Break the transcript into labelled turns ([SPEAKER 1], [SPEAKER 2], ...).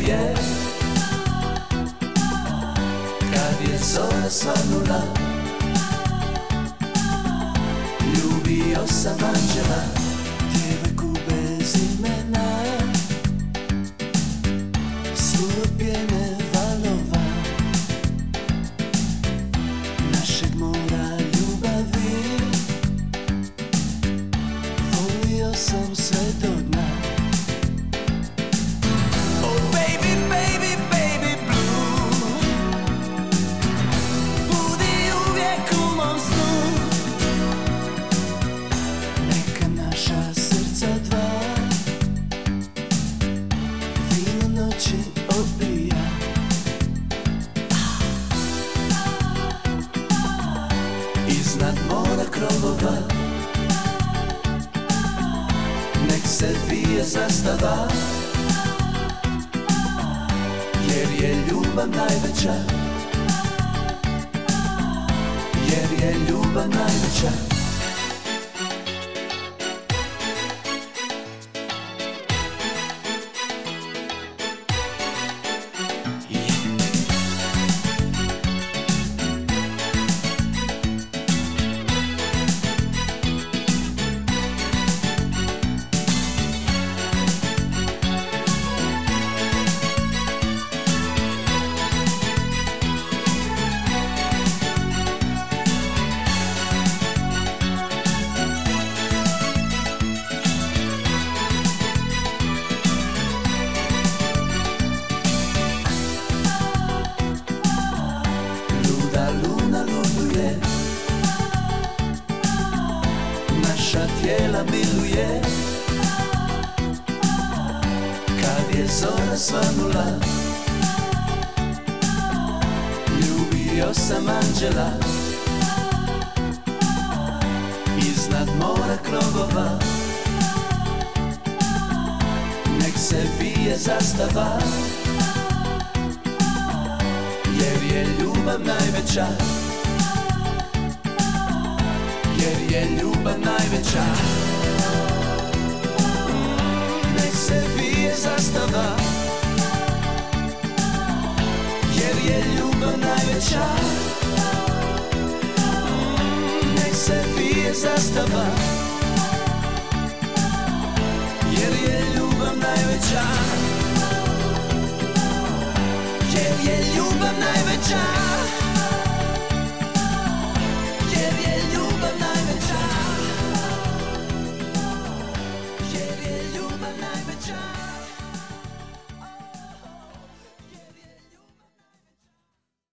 [SPEAKER 1] je, kad je zora svanula, ljubio sam anđela. Djevojku bez imena, sluh pjene valova, našeg mora ljubavi, volio sam sve do dna. Oh baby, baby, baby blue, budi uvijek u mom snu. Neka naša srca dva vino noći opija. Iznad mora krovova nek se vije zastava, jer je ljubav najveća, jer je ljubav najveća. Luna luduje, naša tijela miluje, kad je zora svanula, ljubio sam anđela. Iznad mora krovova nek se vije zastava, jer je ljubav najveća, jer je ljubav najveća. Nek se vije zastava, jer je ljubav najveća. Nek se vije zastava, jer je ljubav najveća.